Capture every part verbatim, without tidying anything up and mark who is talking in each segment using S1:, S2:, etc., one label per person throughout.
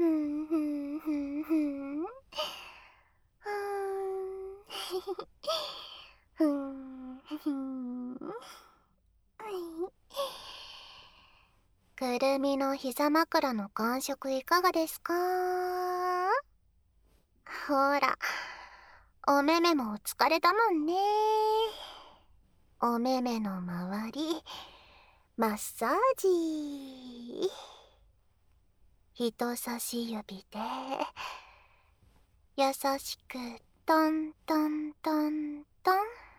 S1: ふんふんふんふん。ふんふん。くるみの膝枕の感触いかがですか？ほら、お目目もお疲れだもんね。お目目の周り、マッサージ。人差し指で、優しくトントントントン。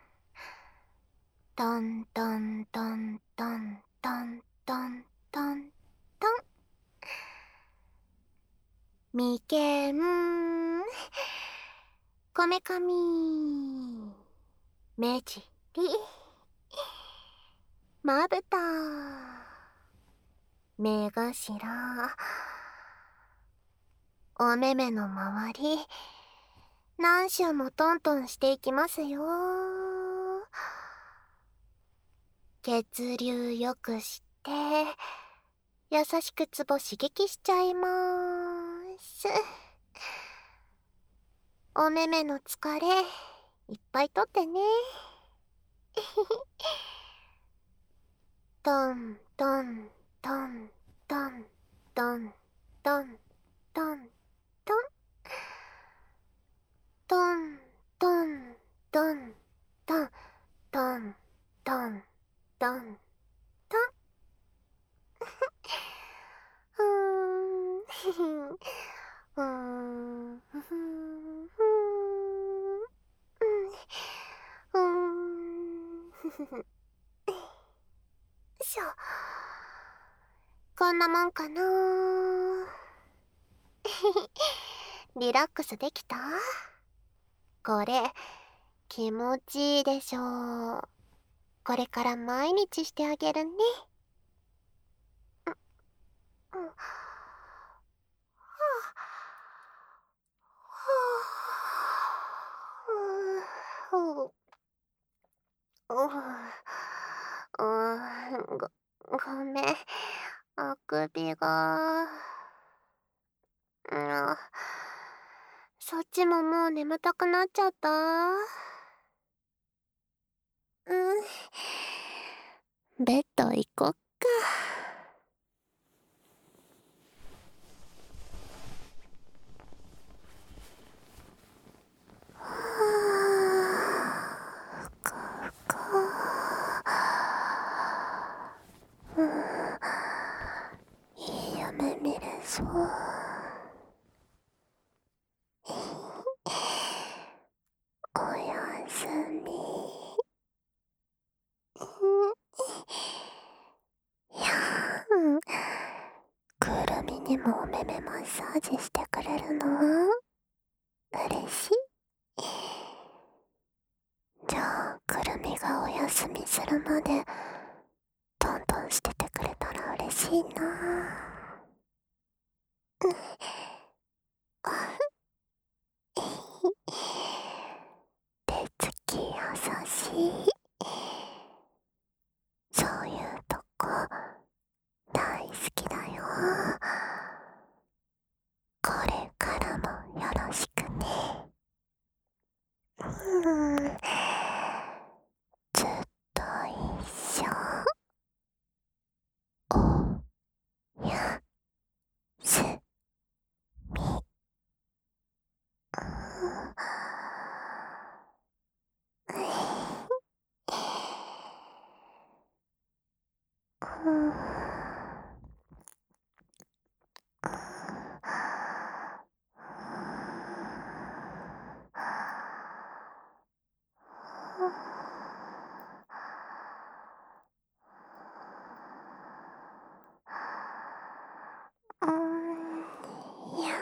S1: トントントントントントントントン。眉間、こめかみ、目尻、まぶた、目頭、お目目の周り、何周もトントンしていきますよ。血流良くして、優しくツボ刺激しちゃいまーす。お目目の疲れ、いっぱいとってね。トントントントントントントントントントントントントントントントン。ふーんふふんふーんふふんふーんふふふん。しょ、こんなもんかな。リラックスできた？これ気持ちいいでしょう。これから毎日してあげるね。うん、はあ、はあ、うん、ご、ごめん。あくびが。うん、そっちももう眠たくなっちゃった？うん。ベッド行こっか。いい夢見れそう。おやすみ。いやー、くるみにもお目目マッサージしてくれるの？嬉しい。じゃあ、くるみがお休みするまでトントンしててくれたら嬉しいな。手つき優しい。そういうとこ大好きだよ。これからもよろしくね。うん、ずっと一緒。おやすみ。うん、うん、いや、